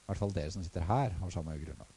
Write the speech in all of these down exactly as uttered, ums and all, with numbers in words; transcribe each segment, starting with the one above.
I hvert fall dere som sitter her, har samme grunnlag.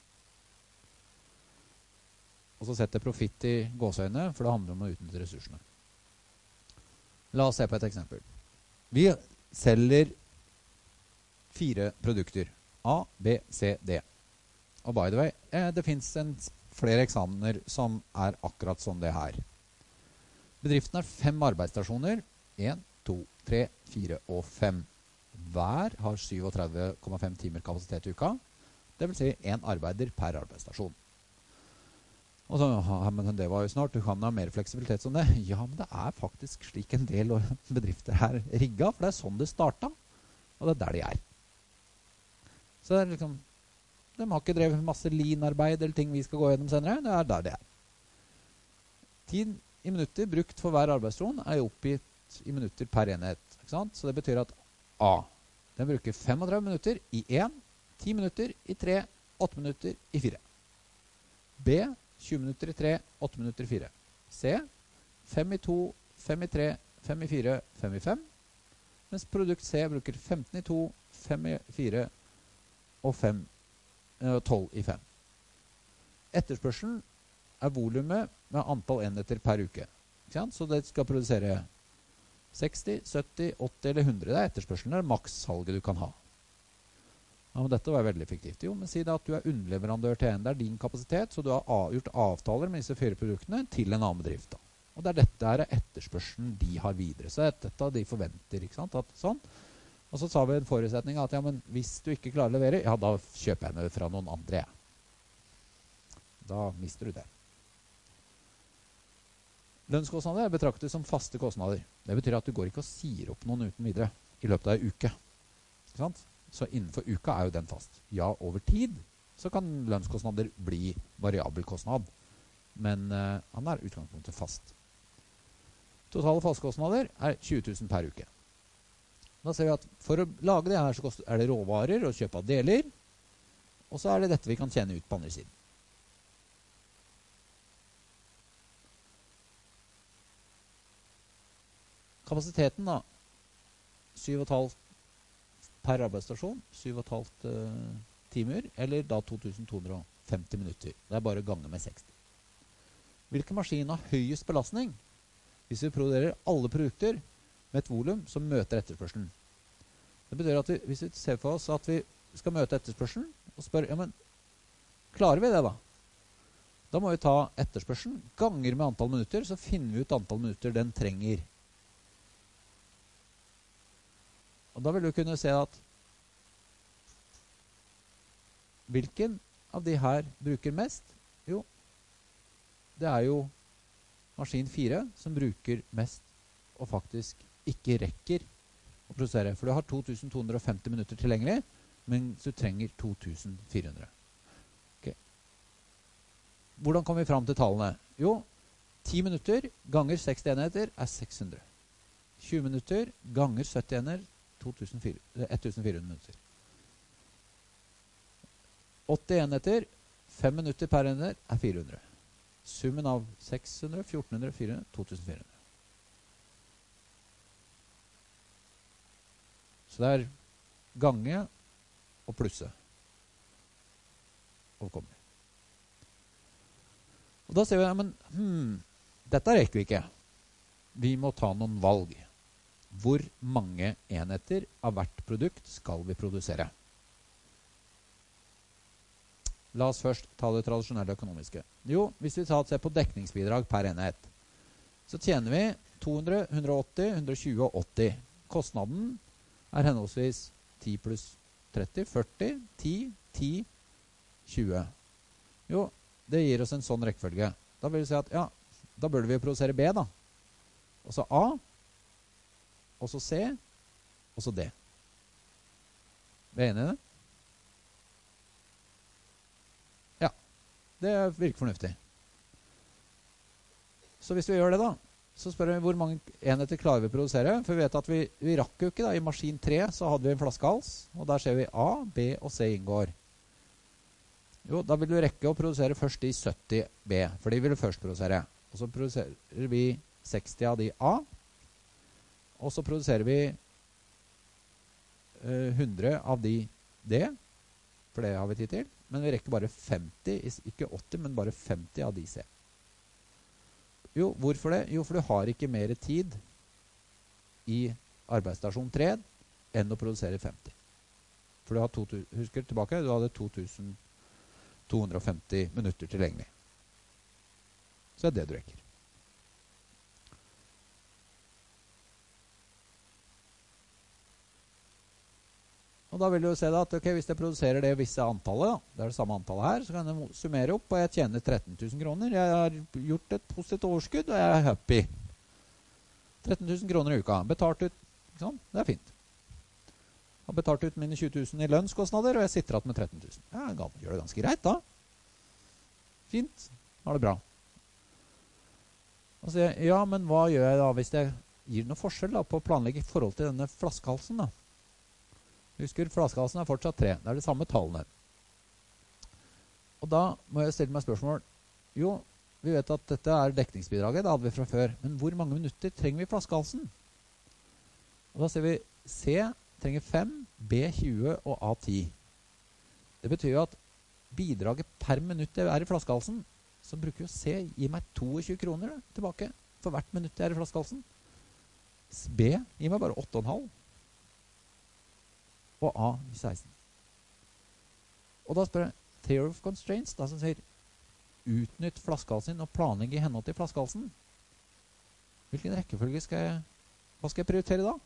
Og så setter profitt i gåseøyne, for det handler om å utnytte ressursene. La oss se på et eksempel. Vi selger fire produkter. A, B, C, D. Og by the way, eh, det finnes en, flere eksamener som er akkurat som det her. Bedriften har fem arbeidsstasjoner. En, to, tre, fire og fem. Hver har syttisju komma fem timer kapasitet i uka. Det vil si en arbeider per arbeidsstasjon. Og så, ja, men det var jo snart, du kan ha mer fleksibilitet som det. Ja, men det er faktisk slik en del bedrifter her rigget, for det er sånn det startet, og det er der de er. Så det er liksom, de har ikke drevet masse lean-arbeid eller ting vi skal gå gjennom senere, det er der det er. Tid i minutter brukt for hver arbeidsstasjon er oppgitt i minutter per enhet, ikke sant? Så det betyr at A, den bruker femogtredve minutter i en, ti minutter i tre, åtte minutter i fire. B, tjue minutter i tre, åtte minutter i fire. C, fem i to, fem i tre, fem i fire, fem i fem. Mens produkt C bruker femten i to, fem i fire og fem, tolv i fem. Etterspørselen er volumet med antall enheter per uke. Ikke sant? Så det skal produsere seksti, sytti, åtti eller hundre. Det er etterspørselen, det er makssalget du kan ha. Ja, men dette var veldig effektivt. Jo, men si da at du er underleverandør til en. Det er din kapasitet, så du har av, gjort avtaler med disse fire produktene til en annen bedrift. Da. Og det er dette her er etterspørselen de har videre. Så dette de forventer, ikke sant? At, sånn. Og så sa vi en forutsetning at ja, men hvis du ikke klarer å levere, ja, da kjøper jeg det fra noen andre. Da mister du det. Lønnskostnader er betraktet som faste kostnader. Det betyr at du går ikke og sier opp noen uten videre i løpet av en uke. Ikke sant? Så innenfor uka er jo den fast. Ja, over tid så kan lønnskostnader bli variabel kostnad. Men uh, han er utgangspunktet fast. Totale fastkostnader er tjue tusen per uke. Da ser vi at for å lage det her så koster, er det råvarer og kjøp av deler. Og så er det dette vi kan tjene ut på andre siden. Kapasiteten da, syv komma fem per arbeidsstasjon, syv komma fem uh, timer, eller da to tusen to hundre og femti minutter. Det er bare å gange med seksti. Hvilken maskin har høyest belastning? Hvis vi produserer alle produkter med et volum som møter etterspørselen. Det betyr at vi, hvis vi ser for oss at vi skal møte etterspørselen, og spør, ja, men klarer vi det da? Da må vi ta etterspørselen, ganger med antall minutter, så finner vi ut antall minutter den trenger. Og da vil du kunne se at hvilken av de her bruker mest? Jo, det er jo maskin fire som bruker mest og faktisk ikke rekker å produsere. For du har to tusen to hundre og femti minutter tilgjengelig, men du trenger to tusen fire hundre. Okay. Hvordan kommer vi fram til tallene? Jo, ti minutter ganger seksti enheter er seks hundre. tjue minutter ganger sytti enheter to tusen fire hundre minutter. åtti enheter, fem minutter per enhet er fire hundre. Summen av seks hundre, fjorten hundre, fire hundre, to tusen fire hundre. Så det er gange og plusse. Overkommelig. Og da ser vi, men hmm, dette rekker vi ikke. Vi må ta noen valg. Hvor mange enheter av hvert produkt skal vi produsere? La oss først ta det tradisjonelle økonomiske. Jo, hvis vi tar et se på dekningsbidrag per enhet, så tjener vi to hundre, hundre og åtti, hundre og tjue og åtti. Kostnaden er henholdsvis ti pluss tretti, førti, ti, ti, tjue. Jo, det gir oss en sånn rekkefølge. Da vil vi si at, ja, da burde vi produsere B da. Og så A, og så C, og så D. Er vi enige i det? Ja, det virker fornuftig. Så hvis vi gjør det da, så spør vi hvor mange enheter klarer vi å produsere, for vi vet at vi, vi rakk jo ikke da, i maskin tre så hadde vi en flaskehals, og der ser vi A, B og C inngår. Jo, da vil vi rekke å produsere først de sytti B, for de vil vi først produsere. Og så produserer vi seksti av de A, og så produserer vi uh, hundre av de D, for det har vi tid til. Men vi rekker bare femti, ikke åtti, men bare femti av de C. Jo, hvorfor det? Jo, for du har ikke mer tid i arbeidsstasjon tre enn å produsere femti. For du har to, husker tilbake, du hadde to tusen to hundre og femti minutter tilgjengelig. Så er det du rekker. Og da vil du jo se da at okay, hvis jeg produserer det visse antallet, da, det er det samme antallet her, så kan jeg summere opp, og jeg tjener tretten tusen kroner. Jeg har gjort et positivt overskudd, og jeg er happy. tretten tusen kroner i uka. Betalt ut, ikke sant? Det er fint. Jeg har betalt ut mine tjue tusen i lønnskostnader, og jeg sitter igjen med tretten tusen. Ja, jeg gjør det ganske greit da. Fint. Har det bra. Og så sier jeg, ja, men hva gjør jeg da hvis jeg gir noe forskjell da, på å planlegge i forhold til denne flaskehalsen da? Husker, flaskehalsen er fortsatt tre. Det er de samme tallene. Og da må jeg stille meg spørsmål. Jo, vi vet at dette er dekningsbidraget, det hadde vi fra før. Men hvor mange minutter trenger vi flaskehalsen? Og da ser vi C trenger fem, B tjue og A ti. Det betyr jo at bidraget per minutt jeg er i flaskehalsen, så bruker jo C gi meg tjueto kroner da, tilbake for hvert minutt jeg er i flaskehalsen. B gir meg bare åtte komma fem. Og A seksten. Og da spør jeg Theory of Constraints, da som sier utnytt flaskehalsen og planlegge i henhold til flaskehalsen. Hvilken rekkefølge skal jeg hva skal jeg prioritere da?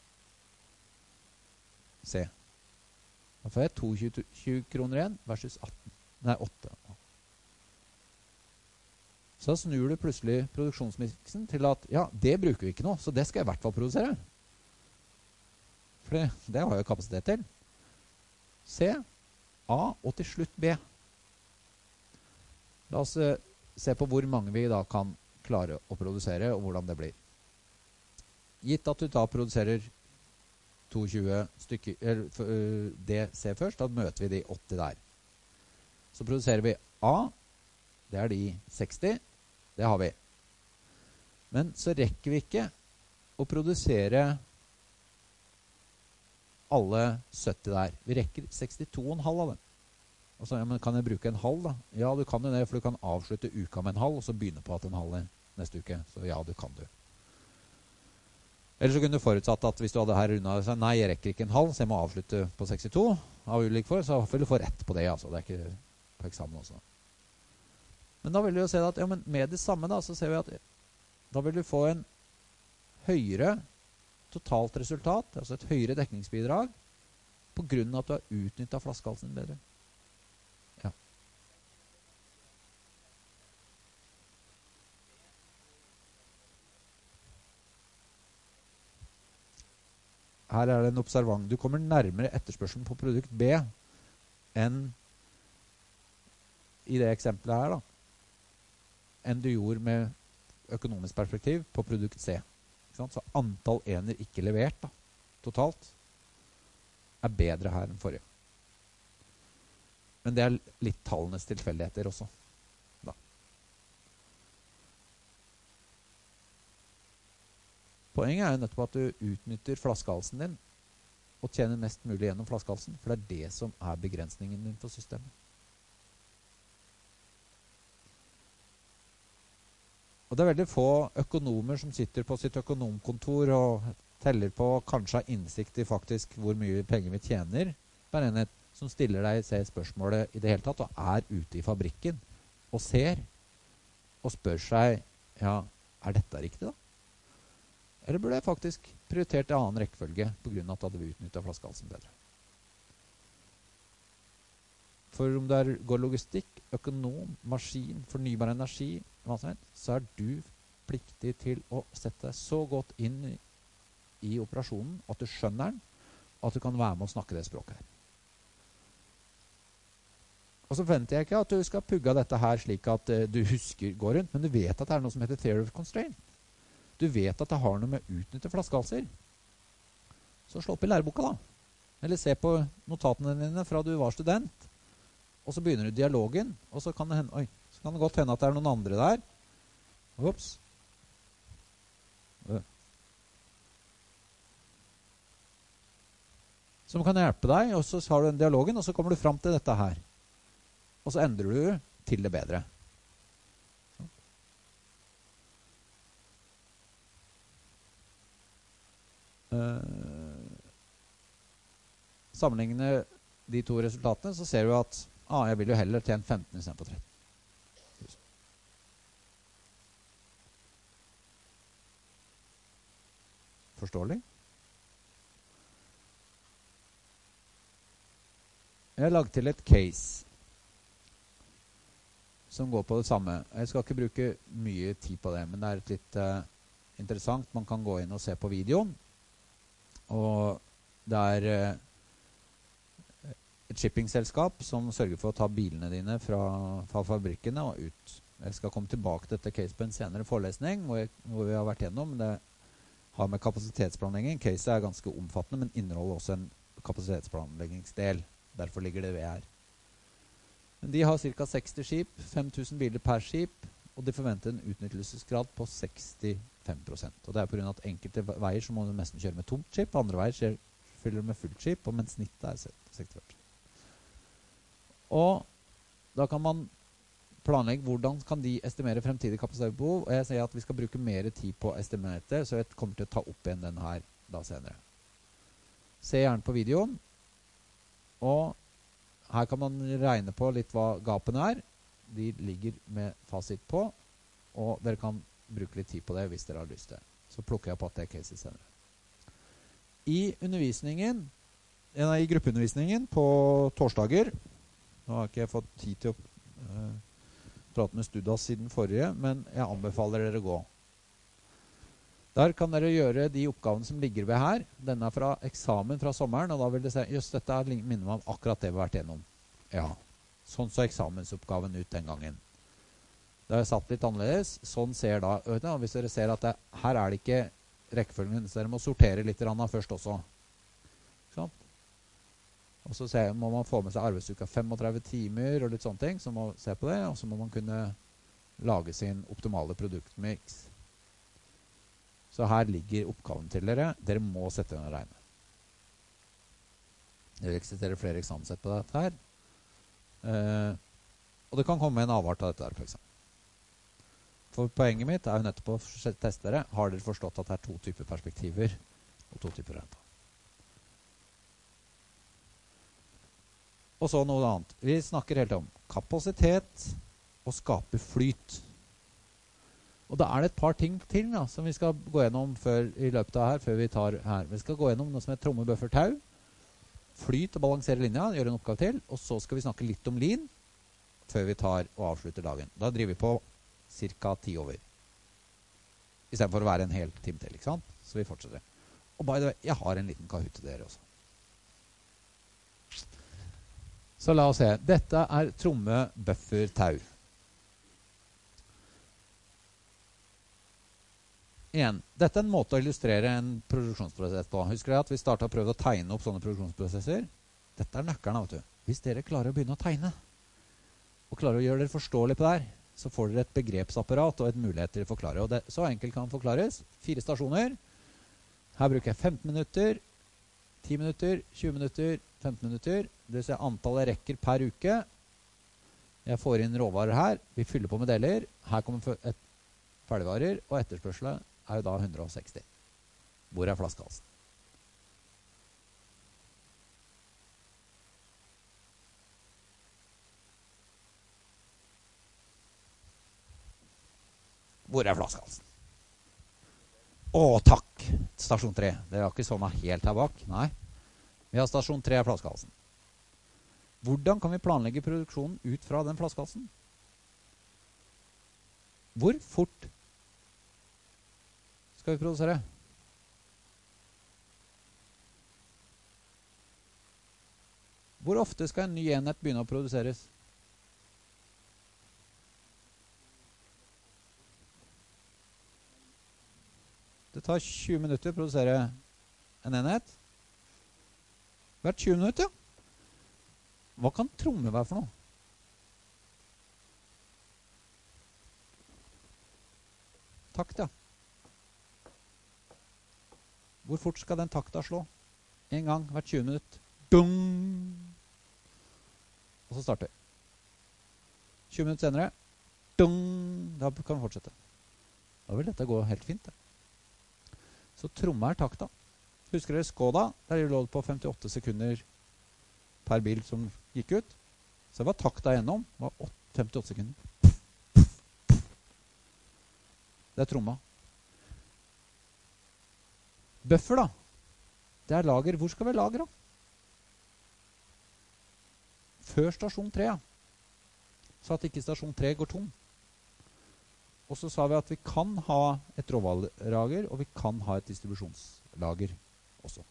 C. Da får jeg tjueto kroner igjen versus atten. Nei, åtte. Så snur du plutselig produksjonsmiksen til at ja, det bruker vi ikke nå, så det skal jeg i hvert fall produsere. For det, det har jeg kapasitet til. C, A og til slutt B. La oss uh, se på hvor mange vi da kan klare å produsere, og hvordan det blir. Gitt at du da produserer tjueto stykker, eller, uh, D, C først, da møter vi de åtti der. Så produserer vi A, det er de seksti, det har vi. Men så rekker vi ikke å produsere alle sytti der. Vi rekker sekstito komma fem av dem. Og så, ja, men kan jeg bruke en halv da? Ja, du kan jo det, for du kan avslutte uka med en halv, og så begynne på at en halv neste uke. Så ja, det kan du. Eller så kunne du forutsatt at hvis du hadde her unna, så nei, jeg rekker ikke en halv, så jeg må avslutte på sekstito av ulik for, så vil du få rett på det, altså. Det er ikke på eksamen også. Men da vil du jo se at, ja, men med det samme da, så ser vi at da vil du få en høyere totalt resultat, altså et høyere dekningsbidrag, på grunn av at du har utnyttet flaskehalsen bedre. Ja. Her er det en observant. Du kommer nærmere etterspørselen på produkt B enn i det eksempelet her da, enn du gjorde med økonomisk perspektiv på produkt C. Så antall ener ikke levert da, totalt er bedre her enn forrige. Men det er litt tallenes tilfeldigheter også. Da. Poenget er jo nettopp at du utnytter flaskehalsen din og tjener mest mulig gjennom flaskehalsen, for det er det som er begrensningen din for systemet. Og det er veldig få økonomer som sitter på sitt økonomkontor og teller på, kanskje har innsikt i faktisk hvor mye penger vi tjener per enhet, som stiller deg se spørsmålet i det hele tatt, og er ute i fabrikken og ser, og spør seg, ja, er dette riktig da? Eller burde jeg faktisk prioritert en annen rekkefølge på grunn av at vi utnyttet flaskehalsen bedre? For om det er, går logistikk, økonom, maskin, fornybar energi, så er du pliktig til å sette deg så godt inn i, i operasjonen at du skjønner den, at du kan være med å snakke det språket her. Og så forventer jeg ikke at du skal pugge dette her slik at uh, du husker går rundt, men du vet at det er noe som heter Theory of Constraint. Du vet at det har noe med å utnytte flaskehalser. Så slå opp i læreboka da. Eller se på notatene dine fra du var student. Og så begynner du dialogen, og så kan det hende, oi, så kan det godt hende at det er noen andre der. Ups. som kan hjelpe deg, og så har du den dialogen, og så kommer du fram til dette her. Og så endrer du til det bedre. Uh, sammenligne de to resultatene, så ser du at ah, jeg vil jo heller tjene femten i stedet for tretten. Forståelig? Jeg har lagt til et case som går på det samme. Jeg skal ikke bruke mye tid på det, men det er et litt uh, interessant. Man kan gå inn og se på videoen. Og det er uh, et shippingselskap som sørger for å ta bilene dine fra, fra fabrikkene og ut. Jeg skal komme tilbake til dette case på en senere forelesning, hvor, jeg, hvor vi har vært gjennom. Det har med kapasitetsplanlegging. Caset er ganske omfattende, men inneholder også en kapasitetsplanleggingsdel. Derfor ligger det ved her. Men de har ca. seksti skip, fem tusen biler per skip, og de forventer en utnyttelsesgrad på sekstifem prosent. Og det er på grunn av at enkelte veier så må du nesten kjøre med tomt skip, andre veier skjer, fyller du med fullt skip, og mens snittet er sekstifem prosent. Og da kan man planlegge hvordan kan de estimere fremtidig kapasitetsbehov, og jeg sier at vi skal bruke mer tid på estimerte, så jeg kommer til å ta opp igjen den her da senere. Se gjerne på videoen, og her kan man regne på litt hva gapene er. De ligger med fasit på, og dere kan bruke litt tid på det hvis dere har lyst til. Så plukker jeg på at det er caset senere. I undervisningen, i gruppeundervisningen på torsdager, nå har ikke jeg fått tid til å uh, prate med Studas siden forrige, men jeg anbefaler dere å gå. Der kan dere gjøre de oppgavene som ligger ved her. Denne er fra eksamen fra sommeren, og da vil dere se, just dette minner meg om akkurat det vi har vært gjennom. Ja, sånn så eksamensoppgaven ut den gangen. Det er satt litt annerledes. Sånn ser da, hvis dere ser at det, her er det ikke rekkefølgen, så dere må sortere litt først også. Sånn. Og så ser, må man få med seg arbeidsuka femogtredve timer og litt sånne ting, så må se på det, og så må man kunne lage sin optimale produktmix. Så her ligger oppgaven til dere. Dere må sette den og regne. Det eksisterer flere eksamenssett på dette her. Uh, og det kan komme en avart av dette her, for eksempel. For poenget mitt er jo nettopp å teste dere. Har dere forstått at det er to typer perspektiver og to typer rente? Og så noe annet. Vi snakker helt om kapasitet og skape flyt. Og da er det et par ting til da, som vi skal gå gjennom før, i løpet av her, før vi tar her. Vi skal gå gjennom noe som heter tromme, buffer, tau, flyt og balansere linja, gjøre en oppgave til, og så skal vi snakke litt om lin før vi tar og avslutter dagen. Da driver vi på cirka ti over. I stedet for å være en hel time til, ikke sant? Så vi fortsetter. Og by the way, jeg har en liten kahoot til dere også. Så la oss se. Dette er tromme, buffer, tau. Igjen, dette er en måte å illustrere en produksjonsprosess på. Husker dere at vi startet og prøvde å tegne opp sånne produksjonsprosesser? Dette er nøkkelen, vet du. Hvis dere klarer å begynne å tegne, og klarer å gjøre dere forståelig på det her, så får dere et begrepsapparat og et mulighet til å forklare. Og det, så enkelt kan forklares. Fire stasjoner. Her bruker jeg femten minutter, ti minutter, tjue minutter, femten minutter. Det vil si antallet rekker per uke. Jeg får inn råvarer her. Vi fyller på med deler. Her kommer et ferdigvarer, og etterspørselen er jo da hundre og seksti. Hvor er flaskehalsen? Hvor er flaskehalsen? Å, takk! Stasjon tre. Det er ikke sånn helt her bak. Nei. Vi har stasjon tre av flaskehalsen. Hvordan kan vi planlegge produksjonen ut fra den flaskehalsen? Hvor fort skal vi produsere? Hvor ofte skal en ny enhet begynne å produseres? Det tar tjue minutter å produsere en enhet. Hvert tjue minutter, ja. Hva kan tromme være for noe? Takt, ja. Hvor fort skal den takta slå? En gang hvert tjue minutter. Dung! Og så starter vi. tjue minutter senere. Dung! Da kan vi fortsette. Da vil dette gå helt fint. Det. Så tromme er takta. Husker dere Skoda? Der lå det på femtiåtte sekunder per bil som gikk ut. Så det var takta gjennom. Det var femtiåtte sekunder. Det er tromma. Buffer da. Det er lager. Hvor skal vi lagre da? Før stasjon tre, ja. Så at ikke stasjon tre går tom. Og så sa vi at vi kan ha et råvarelager, og vi kan ha et distribusjonslager også.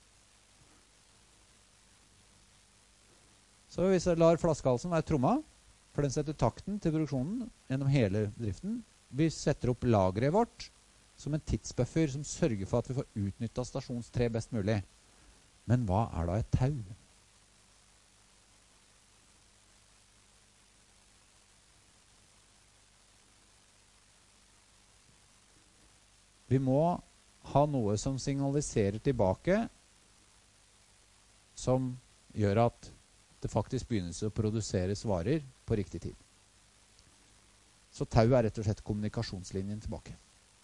Så hvis jeg lar flaskehalsen være tromma, for den setter takten til produksjonen gjennom hele driften, vi setter opp lageret vårt som en tidsbuffer som sørger for at vi får utnyttet stasjons tre best mulig. Men hva er da et tau? Vi må ha noe som signaliserer tilbake, som gjør at det faktisk begynnes å produseres varer på riktig tid. Så tau er rett og slett kommunikasjonslinjen tilbake.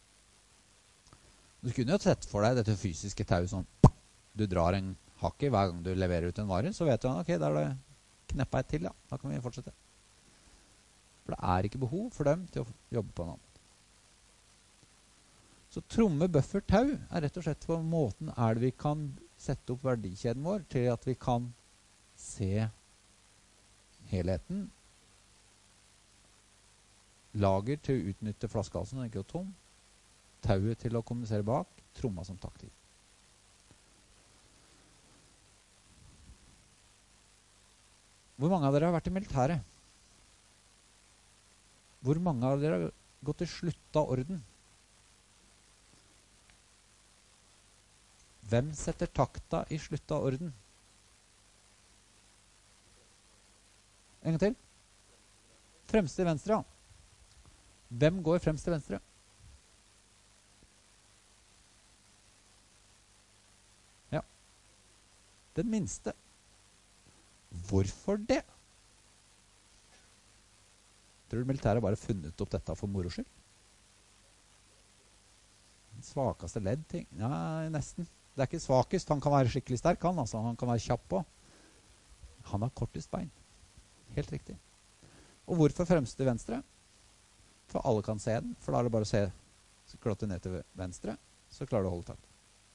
Du kunne jo sett for deg dette fysiske tau sånn, du drar en hakk i hver gang du leverer ut en vare, så vet du, ok, da er det kneppet et til, ja, da kan vi fortsette. For det er ikke behov for dem til å jobbe på en annen. Så tromme, buffer, tau er rett og slett på måten er det vi kan sette opp verdikjeden vår til at vi kan se helheten. Lager til å utnytte flaskehalsen, den er ikke tom. Tauet til å kommunisere bak, tromma som taktiv. Hvor mange av dere har vært i militæret? Hvor mange av dere har gått til slutta orden? Hvem setter takta i slutta orden? En gang til. Fremste i venstre, ja. Hvem går fremst til venstre? Ja. Den minste. Hvorfor det? Tror du militæret bare funnet opp dette for moro skyld? Den svakeste ledd ting? Nei, nesten. Det er ikke svakest. Han kan være skikkelig sterk, han. Altså. Han kan være kjapp på. Han har kortest bein. Helt riktig. Og hvorfor fremst til venstre? For alle kan se den. For da er det bare å se, så klotte ned til venstre, så klarer du å holde takt.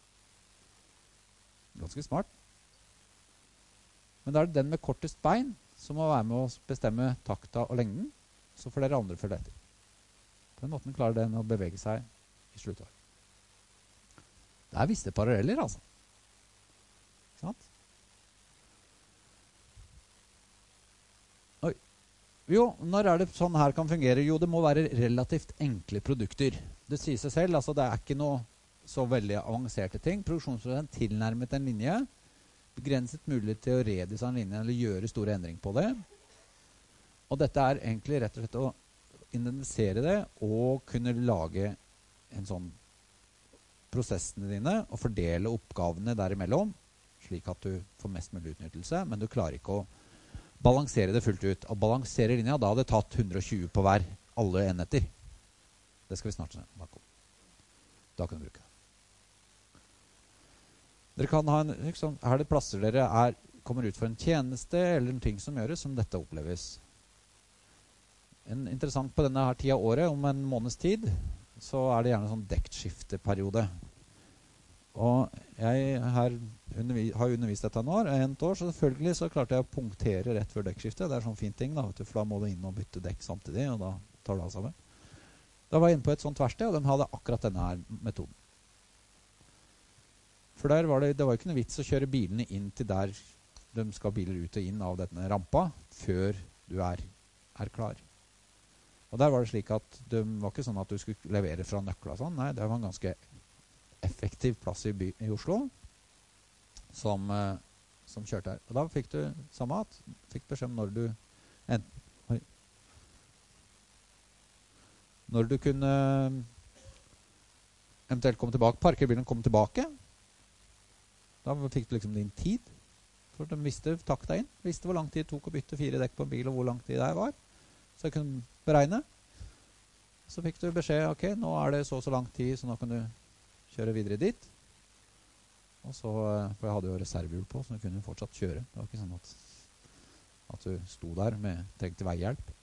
Ganske smart. Men da er det den med kortest bein som må være med å bestemme takta og lengden, så får dere andre følge etter. På den måten klarer den å bevege seg i sluttår. Det er visse paralleller, altså. Sant? Oi. Jo, når er det sånn her kan fungere? Jo, det må være relativt enkle produkter. Det sier seg selv, altså det er ikke noe så veldig avanserte ting. Produksjonsprosessen tilnærmet en linje, begrenset mulighet til å redesigne linjen eller gjøre store endringer på det. Og dette er egentlig rett og slett å identifisere det og kunne lage en sånn prosessene dine og fordele oppgavene derimellom, slik at du får mest mulig utnyttelse, men du klarer ikke å balansere det fullt ut. Å balansere linja, da hadde det tatt hundre og tjue på hver, alle enheter. Det skal vi snart snakke om. Da kan du bruke det. Dere kan ha en, liksom, her er det plasser dere er, kommer ut for en tjeneste eller en ting som gjøres som dette oppleves. En interessant på denne her tida av året, om en måneds tid, så er det gjerne en sånn dekkskifteperiode. Og jeg her undervi, har undervist dette nå, en år, så selvfølgelig så klarte jeg å punktere rett før dekkskiftet. Det er sånn fin ting da, vet du, for da må du inn og bytte dekk samtidig, og da tar det av sammen. Da var jeg inne på et sånt verksted, og de hadde akkurat denne her metoden. For der var det, det var ikke noe vits å kjøre bilene inn til der de skal biler ut og inn av denne rampa, før du er, er klar. Og der var det slik at det var ikke sånn at du skulle levere fra nøkla sånn. Nei, det var en ganske effektiv plass i, by, i Oslo som, eh, som kjørte her. Og da fikk du samme at, fikk beskjed om når du en, oi, når du kunne eventuelt komme tilbake, parkerbilen komme tilbake. Da fikk du liksom din tid. For de visste takta inn. Visste hvor lang tid det tok å bytte fire dekk på en bil, og hvor lang tid det var. Så jeg kunne beregne. Så fikk du beskjed, ok, nå er det så og så lang tid, så nå kan du kjøre videre dit. Og så, for jeg hadde jo reservehjul på, så du kunne fortsatt kjøre. Det var ikke sånn at, at du sto der med trengte veihjelp.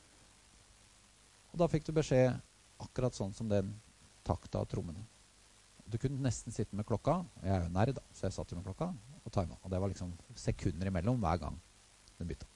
Og da fikk du beskjed akkurat sånn som den takta av trommene. Du kunne nesten sitte med klokka. Jeg er jo nerd, da, så jeg satt jo med klokka og timet. Og det var liksom sekunder imellom hver gang den bytta.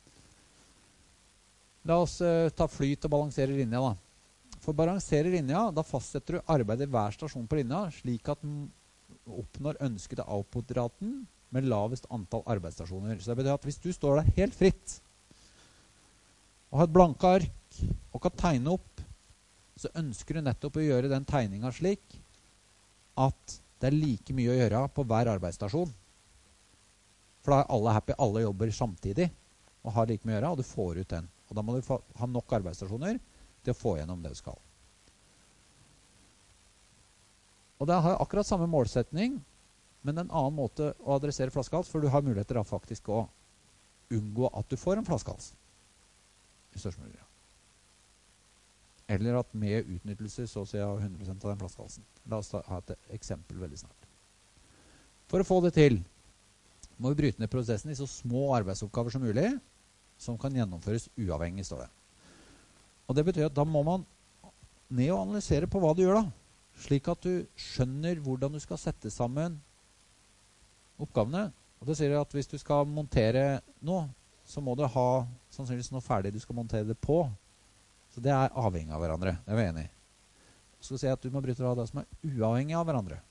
La oss uh, ta flyt og balansere linja, da. For balansere linja, da fastsetter du arbeidet hver stasjon på linja, slik at den oppnår ønskede output-raten med lavest antall arbeidsstasjoner. Så det betyr at hvis du står der helt fritt, og har et blanke ark, og kan tegne opp, så ønsker du nettopp å gjøre den tegninga slik at det er like mye å gjøre på hver arbeidsstasjon. For da er alle happy, alle jobber samtidig, og har like mye å gjøre, og du får ut den. Og da må du få, ha nok arbeidsstasjoner til å få gjennom det du skal. Og det har akkurat samme målsetning, men en annen måte å adressere flaskehals, for du har muligheter da faktisk å unngå at du får en flaskehals. I størst mulig grad. Eller at med utnyttelse så sier jeg hundre prosent av den flaskehalsen. La oss ta, ha et eksempel veldig snart. For å få det til, må vi bryte ned prosessen i så små arbeidsoppgaver som mulig, som kan gjennomføres uavhengig, står det. Og det betyr at da må man ned og analysere på hva du gjør da, slik at du skjønner hvordan du skal sette sammen oppgavene. Og det sier at hvis du skal montere noe, så må du ha sannsynligvis noe ferdig du skal montere det på. Så det er avhengig av hverandre, det er vi enige i. Så skal vi si at du må bryte av det som er uavhengig av hverandre.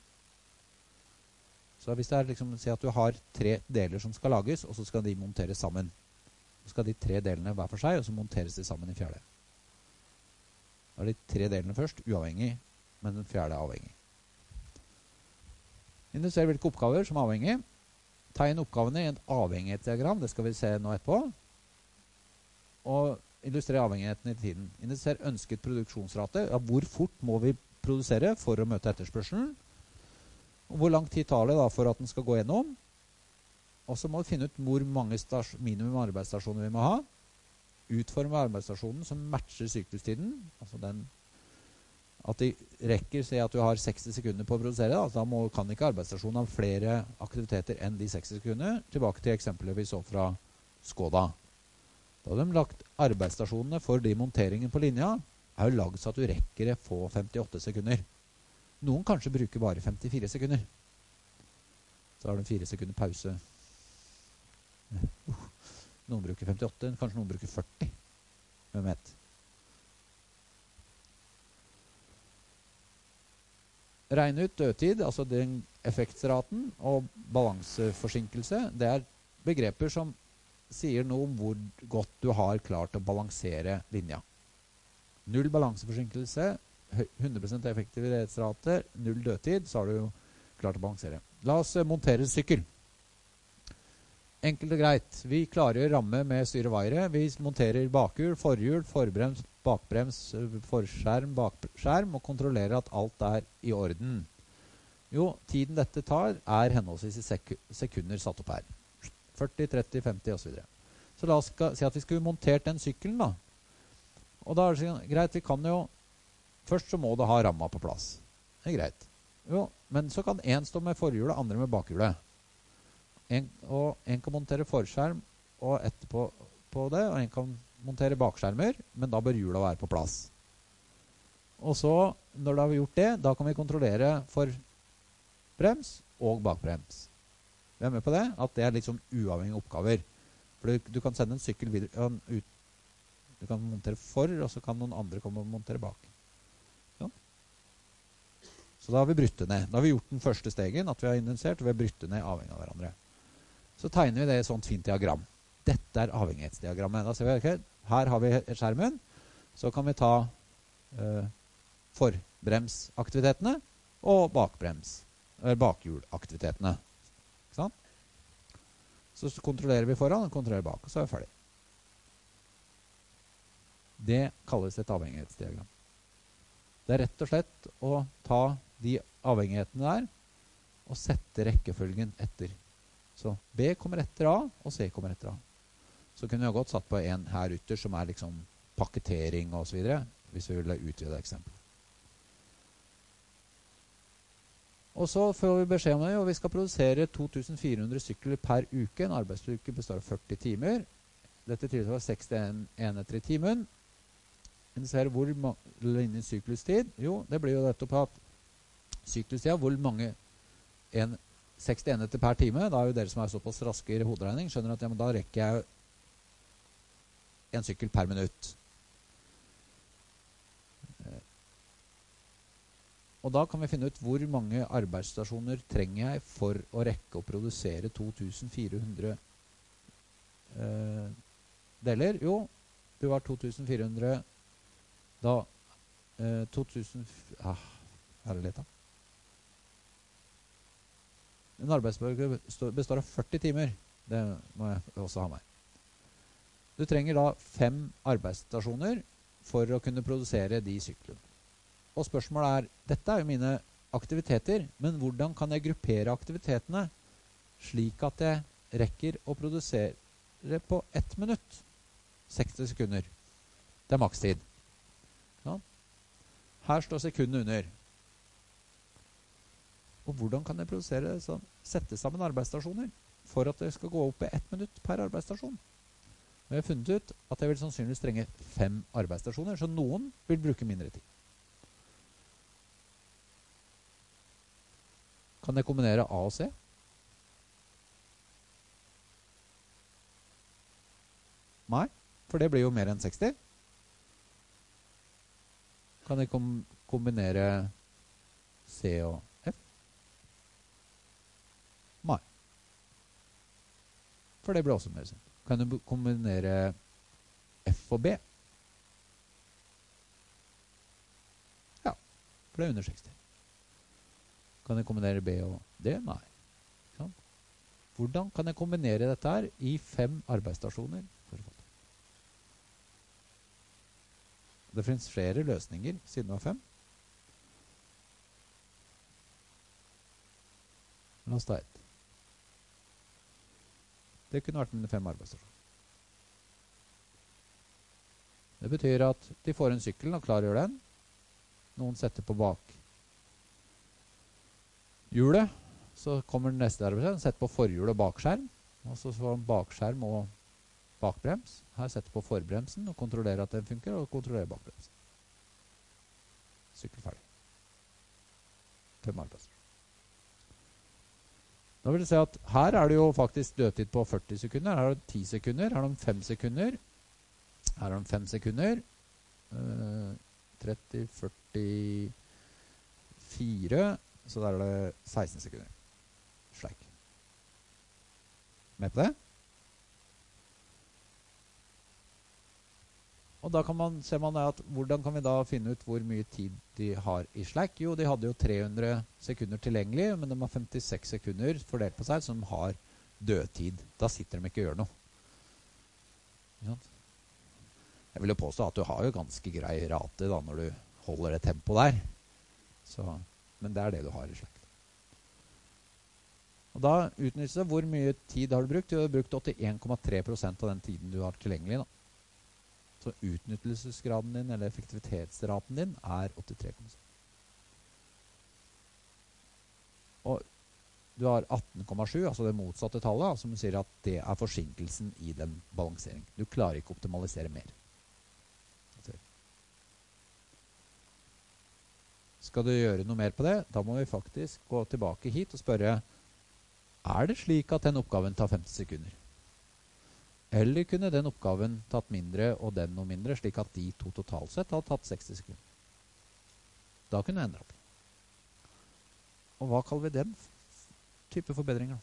Så hvis det er liksom, si at du har tre deler som skal lages, og så skal de monteres sammen. Så skal de tre delene hver for seg, og så monteres de sammen i fjerde. Da er de tre delene først uavhengig, men den fjerde er avhengig. Industrer hvilke oppgaver som er avhengig. Tegn oppgavene i et avhengighetsdiagram, det skal vi se nå etterpå. Og illustrer avhengigheten i tiden. Industrer ønsket produksjonsrate. Ja, hvor fort må vi produsere for å møte etterspørselen? Og hvor lang tid tar det da for at den skal gå gjennom? Og så må vi finne ut hvor mange minimum arbeidsstasjoner vi må ha. Utforme arbeidsstasjonen som matcher syklustiden. Altså den, at de rekker, se at du har seksti sekunder på å produsere. Da, da må, kan ikke arbeidsstasjonen ha flere aktiviteter enn de seksti sekunder. Tilbake til eksempelet vi så fra Skoda. Da har de lagt arbeidsstasjonene for demonteringen på linja, er jo laget så at du rekker det på femtiåtte sekunder. Noen kanskje bruker bare femtifire sekunder. Så har de fire sekunder pause. Uh, noen bruker femtiåtte, kanskje noen bruker førti. Hvem vet? Regne ut dødtid, altså den effektsraten, og balanseforsinkelse, det er begreper som sier noe om hvor godt du har klart å balansere linja. Null balanseforsinkelse, hundre prosent effektivitetsrate, null dødtid, så har du jo klart å balansere. La oss montere sykkel. Enkelt og greit. Vi klarer ramme med styre-vire. Vi monterer bakhjul, forhjul, forbrems, bakbrems, forskjerm, bakskjerm, og kontrollerer at alt er i orden. Jo, tiden dette tar er henholdsvis i sek sekunder satt opp her. førti, tretti, femti og så videre. Så la oss si at vi skulle montert den sykkelen da. Og da er det greit, vi kan jo, først så må det ha ramma på plass. Det er greit. Jo, men så kan en stå med forhjulet, andre med bakhjulet. En, og en kan montere forskjerm og etterpå på det, og en kan montere bakskjermer, men da bør hjulet være på plass. Og så, når da har vi gjort det, da kan vi kontrollere for brems og bakbrems. Vi er med på det, at det er liksom uavhengige oppgaver. For du, du kan sende en sykkel videre, ut, du kan montere for, og så kan noen andre komme og montere bak. Sånn. Så da har vi bryttet ned. Da har vi gjort den første stegen, at vi har indensert, og vi har bryttet ned avhengig av hverandre. Så tegner vi det i et sånt fint diagram. Dette er avhengighetsdiagrammet. Da ser vi, okay, her har vi skjermen, så kan vi ta uh, forbremsaktivitetene og bakbrems, eller bakhjulaktivitetene. Sånn. Så kontrollerer vi foran og kontrollerer bak, og så er vi ferdig. Det kalles et avhengighetsdiagram. Det er rett og slett å ta de avhengighetene der og sette rekkefølgen etter Så B kommer etter A, og C kommer etter A. Så kunne vi ha godt satt på en her ytter, som er liksom pakketering og så videre, hvis vi ville utvide eksempel. Og så får vi beskjed om det, og vi skal produsere to tusen fire hundre sykler per uke. En arbeidsuke består av førti timer. Dette tilsvarer seksti enheter i timen. Vi ser hvor linje syklustid. Jo, det blir jo dette på at syklustida, hvor mange en, seksti enheter per time. Da er jo dere som er såpass raske i hoderegning, skjønner at ja, men da rekker jeg en sykkel per minutt. Og da kan vi finne ut hvor mange arbeidsstasjoner trenger jeg for å rekke å produsere to tusen fire hundre eh, deler. Jo, du har to tusen fire hundre da eh, to tusen ah, her er det litt da. En arbeidsdag består av førti timer. Det må jeg også ha med. Du trenger da fem arbeidsstasjoner for å kunne produsere de syklene. Og spørsmålet er, dette er jo mine aktiviteter, men hvordan kan jeg gruppere aktivitetene slik at jeg rekker å produsere på ett minutt? seksti sekunder. Det er makstid. Ja. Her står sekundet under. Og hvordan kan jeg produsere sånn, sette sammen arbeidsstasjoner for at det skal gå opp i ett minutt per arbeidsstasjon? Og jeg har funnet ut at jeg vil sannsynligvis trenge fem arbeidsstasjoner, så noen vil bruke mindre tid. Kan jeg kombinere A og C? Nei, for det blir jo mer enn seksti. Kan jeg kom kombinere C og F? Nei. For det blir også mer enn. Kan du kombinere F og B? Ja, for det er under seksti. Kan jeg kombinere B og D? Nei. Sånn. Hvordan kan jeg kombinere dette her i fem arbeidsstasjoner? Det finnes flere løsninger siden det var fem. La oss ta ett. Det kunne vært mine fem arbeidsstasjoner. Det betyr at de får en sykkel og klargjør den. Noen setter på bak hjulet, så kommer den neste arbeidsstasjon, setter på forhjul og bakskjerm, og så får den bakskjerm og bakbrems. Her setter på forbremsen og kontrollerer at den funker, og kontrollerer bakbremsen. Sykkel ferdig. Fem arbeidsstasjoner. Da vil jeg si at her er det jo faktisk dødtid på førti sekunder, her er det ti sekunder, her er det fem sekunder, her er det fem sekunder, uh, tretti, førti, fire, så der er det seksten sekunder. Sleik. Med på det? Og da kan man, ser man at hvordan kan vi da finne ut hvor mye tid de har i Slack? Jo, de hadde jo tre hundre sekunder tilgjengelig, men de har femtiseks sekunder fordelt på seg som har dødtid. Da sitter de ikke og gjør noe. Jeg vil jo påstå at du har jo ganske grei rate da når du holder det tempoet der. Så, men det er det du har i Slack. Og da utnyttes det hvor mye tid har du brukt. Du har brukt åttien komma tre prosent av den tiden du har tilgjengelig da. Så utnyttelsesgraden din, eller effektivitetsraten din, er åttitre komma sju. Og du har atten komma sju, altså det motsatte tallet, som sier at det er forsinkelsen i den balanseringen. Du klarer ikke å optimalisere mer. Skal du gjøre noe mer på det, da må vi faktisk gå tilbake hit og spørre, er det slik at den oppgaven tar femti sekunder? Eller kunne den oppgaven tatt mindre og den noe mindre, slik at de to totalt sett har tatt seksti sekunder? Da kunne jeg endre opp. Og hva kaller vi den type forbedringer?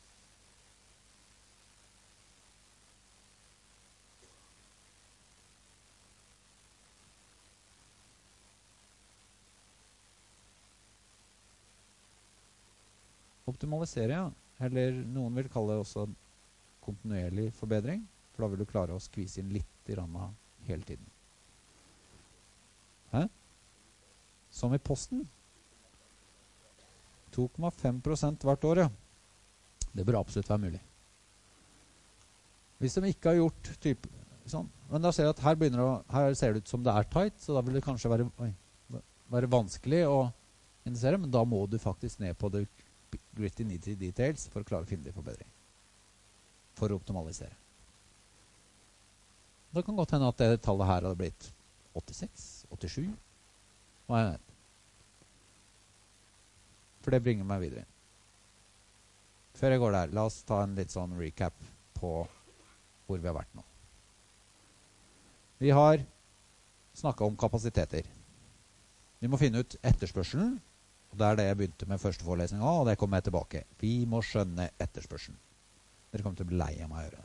Optimalisere, ja. Eller noen vil kalle det også kontinuerlig forbedring, for da vil du klare å skvise inn litt i ramma hele tiden. Hæ? Som i posten. to komma fem prosent hvert år, ja. Det bør absolutt være mulig. Hvis de ikke har gjort typ, sånn, men da ser jeg at her, begynner å, her ser det ut som det er tight, så da vil det kanskje være, oi, være vanskelig å indisere, men da må du faktisk ned på det gritty nitty details for å klare å finne de forbedringer. For å optimalisere. Da kan godt hende at det tallet her hadde blitt åttiseks, åttisju, hva er det? For det bringer meg videre inn. Før jeg går der, la oss ta en litt sånn recap på hvor vi har vært nå. Vi har snakket om kapasiteter. Vi må finne ut etterspørselen, og det er det jeg begynte med første forelesning av, og det kommer jeg tilbake. Vi må skjønne etterspørselen. Dere kommer til å bli lei av meg å gjøre det.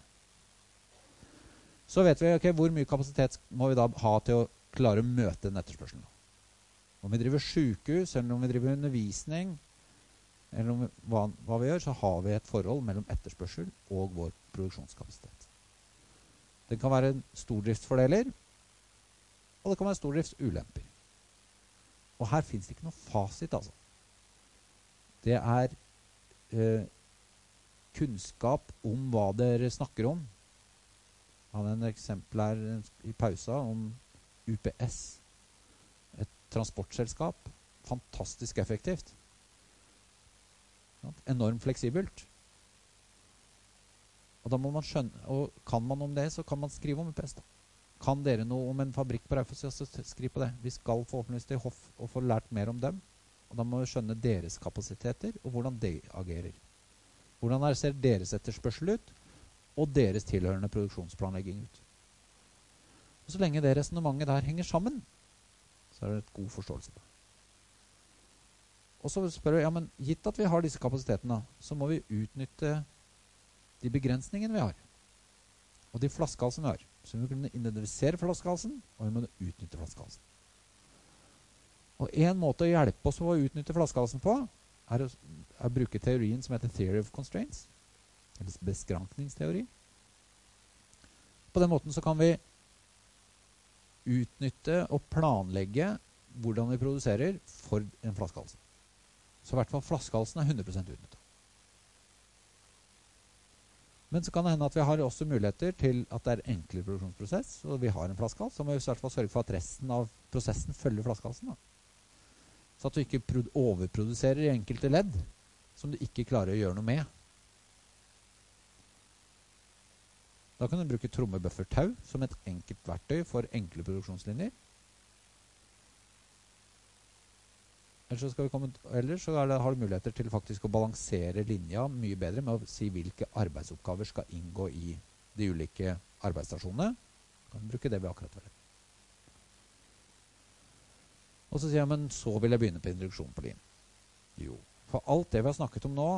Så vet vi, ok, hvor mye kapasitet må vi da ha til å klare å møte den etterspørselen. Om vi driver sykehus, eller om vi driver undervisning, eller om vi, hva, hva vi gjør, så har vi et forhold mellom etterspørsel og vår produksjonskapasitet. Det kan være stordriftsfordeler, og det kan være stordriftsulemper. Og her finnes det ikke noe fasit, altså. Det er eh, kunnskap om hva dere snakker om. Jeg hadde en eksempel her i pausa om U P S. Et transportselskap. Fantastisk effektivt. Enormt fleksibelt. Og da må man skjønne, og kan man om det, så kan man skrive om U P S da. Kan dere noe om en fabrikk på Raufoss, så skriv på det. Vi skal forhåpentligvis til Hoff og få lært mer om dem. Og da må vi skjønne deres kapasiteter, og hvordan de agerer. Hvordan ser deres etterspørsel ut, og deres tilhørende produksjonsplanlegging ut. Og så lenge det resonemanget der henger sammen, så er det et god forståelse på det. Og så spør vi, ja, men gitt at vi har disse kapasitetene, så må vi utnytte de begrensningene vi har. Og de flaskehalsene vi har. Så vi må kunne identifisere flaskehalsen, og vi må utnytte flaskehalsen. Og en måte å hjelpe oss å utnytte flaskehalsen på, er å, er å bruke teorien som heter Theory of Constraints, eller beskrankningsteori. På den måten så kan vi utnytte og planlegge hvordan vi produserer for en flaskehals. Så i hvert fall flaskehalsen er hundre prosent utnyttet. Men så kan det hende at vi har også muligheter til at det er en enklere produksjonsprosess, og vi har en flaskehals, så må vi i hvert fall sørge for at resten av prosessen følger flaskehalsen. Da. Så at du ikke overproduserer i enkelte ledd, som du ikke klarer å gjøre noe med. Da kan du bruke trommebuffertau som et enkelt verktøy for enkle produksjonslinjer. Ellers så, skal vi komme, ellers så det, har du muligheter til faktisk å balansere linja mye bedre med å si hvilke arbeidsoppgaver skal inngå i de ulike arbeidsstasjonene. Kan du bruke det vi akkurat var. Og så sier jeg, men så vil jeg begynne på introduksjon på Lean. Jo, for alt det vi har snakket om nå,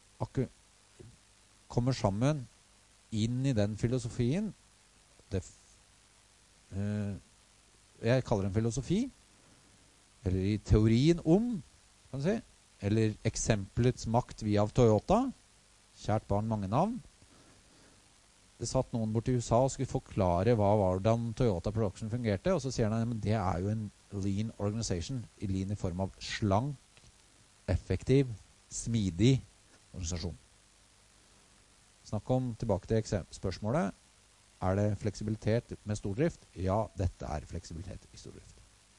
kommer sammen inn i den filosofien. Det, øh, jeg kaller det en filosofi, eller i teorien om, kan du si, eller eksempelets makt via Toyota. Kjært barn, mange navn. Det satt noen bort i U S A og skulle forklare hva, hvordan Toyota Production fungerte, og så sier han at det er jo en lean organization, i lean i form av slank, effektiv, smidig organisasjon. Snakk om, tilbake til spørsmålet, er det fleksibilitet med stordrift? Ja, dette er fleksibilitet i stordrift.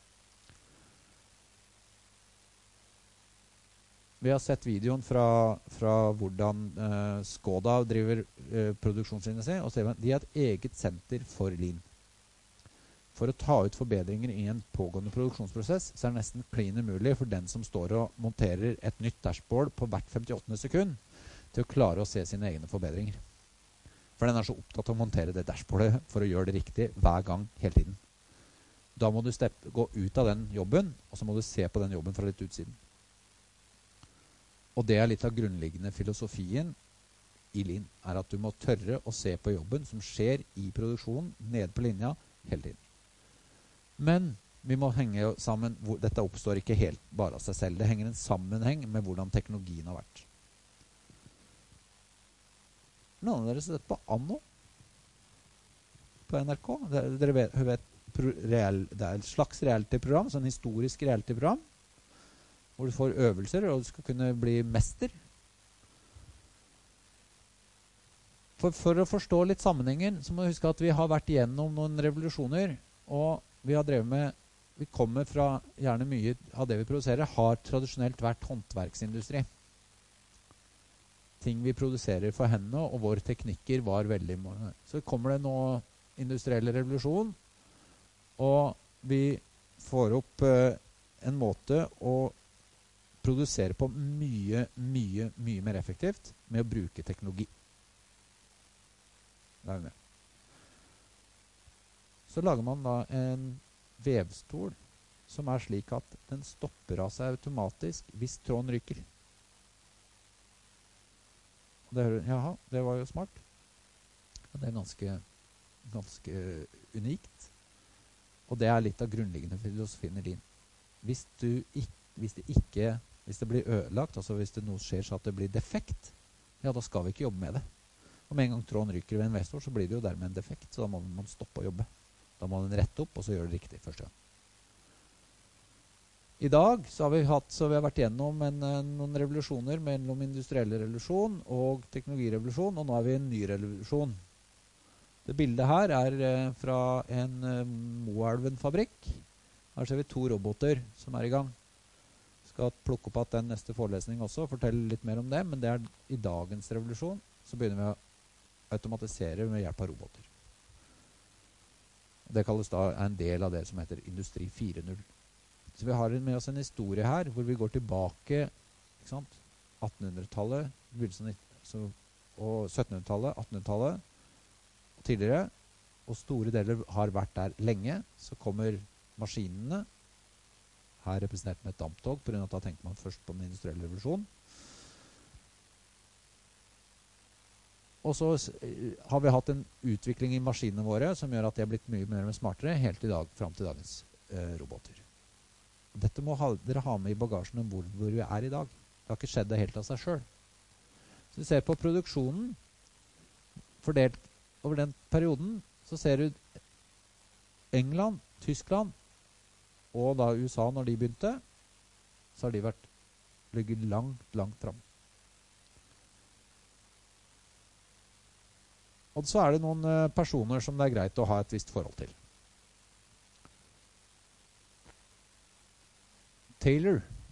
Vi har sett videoen fra, fra hvordan uh, Skoda driver uh, produksjonslinjen sin, og ser de har et eget senter for Lean. For å ta ut forbedringer i en pågående produksjonsprosess, så er det nesten klin umulig for den som står og monterer et nytt dashboard på hvert femtiåttende sekund, til å klare å se sine egne forbedringer. For den er så opptatt av å montere det dashboardet for å gjøre det riktig hver gang, hele tiden. Da må du steppe, gå ut av den jobben, og så må du se på den jobben fra litt utsiden. Og det er litt av grunnleggende filosofien i Lean, er at du må tørre å se på jobben som skjer i produksjonen, nede på linja, hele tiden. Men vi må henge sammen, dette oppstår ikke helt bare av seg selv, det henger en sammenheng med hvordan teknologien har vært. Noen av dere ser dette på Anno, på N R K, dere vet, vet real, det er et slags reality-program, sånn historisk reality-program, hvor du får øvelser, og du skal kunne bli mester. For, for å forstå litt sammenhengen, så må vi huske at vi har vært igjennom noen revolusjoner, og vi har drevet med, vi kommer fra gjerne mye av det vi produserer, har tradisjonelt vært håndverksindustri. Ting vi produserer for hendene, og våre teknikker var veldig mange. Så kommer det nå industriell revolusjon, og vi får opp eh, en måte å produsere på mye, mye, mye mer effektivt med å bruke teknologi. Da er vi med. Så lager man da en vevstol som er slik at den stopper av seg automatisk hvis tråden ryker. Det, jaha, det var jo smart. Og det er ganske, ganske unikt. Og det er litt av grunnleggende filosofien i Lean. Hvis, du ikke, hvis, det ikke, hvis det blir ødelagt, altså hvis det noe skjer så at det blir defekt, ja, da skal vi ikke jobbe med det. Og med en gang tråden ryker ved en vevstol, så blir det jo dermed en defekt, så da må man stoppe å jobbe. Da må man rette opp, og så gjøre det riktig første gang. I dag så har vi, hatt, så vi har vært gjennom en, noen revolusjoner mellom industriell revolusjon og teknologirevolusjon, og nå er vi i en ny revolusjon. Det bildet her er eh, fra en eh, Moelven-fabrikk. Her ser vi to roboter som er i gang. Jeg skal plukke opp at den neste forelesning også, og fortelle litt mer om det, men det er i dagens revolusjon, så begynner vi å automatisere med hjelp av roboter. Det kalles da en del av det som heter Industri fire null. Så vi har med oss en historie her, hvor vi går tilbake, ikke sant? attenhundretallet, så, og syttenhundretallet, attenhundretallet, og tidligere, og store deler har vært der lenge. Så kommer maskinene, her representert med et damptog, på grunn av at da tenker man først på den industrielle revolusjonen. Og så har vi hatt en utvikling i maskinene våre, som gjør at de har blitt mye mer smartere, helt i dag, frem til dagens eh, roboter. Dette må ha, dere ha med i bagasjen om hvor, hvor vi er i dag. Det har ikke skjedd det helt av seg selv. Så vi ser på produksjonen, fordelt over den perioden, så ser du England, Tyskland, og da U S A når de begynte, så har de vært ligget langt, langt frem. Og så er det noen uh, personer som det er greit å ha et visst forhold til. Taylor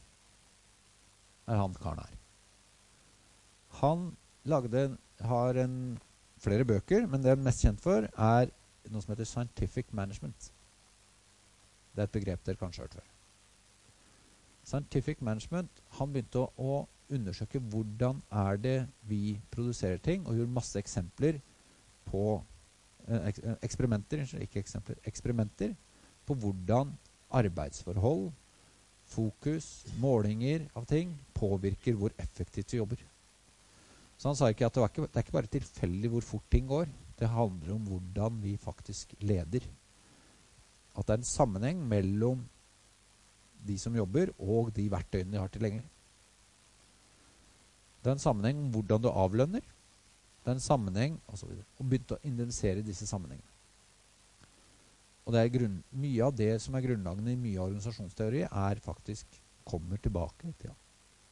er han karen her. Han lagde, har en, flere bøker, men det han er mest kjent for er noe som heter Scientific Management. Det er et begrep dere kanskje har hørt før. Scientific Management, han begynte å, å undersøke hvordan er det vi produserer ting, og gjorde masse eksempler på eh, eksperimenter, ikke eksempler, eksperimenter på hvordan arbeidsforhold, fokus, målinger av ting påvirker hvor effektivt vi jobber. Så han sa ikke at det, var ikke, det er ikke bare tilfeldig hvor fort ting går. Det handler om hvordan vi faktisk leder. At det er en sammenheng mellom de som jobber og de verktøyene de har tilgjengelig. Det er en sammenheng om hvordan du avlønner. Det er en sammenheng, og så videre. Og begynte å identifisere disse sammenhengene. Og det er grunn, mye av det som er grunnlagene i mye organisasjonsteori er faktisk kommer tilbake til han.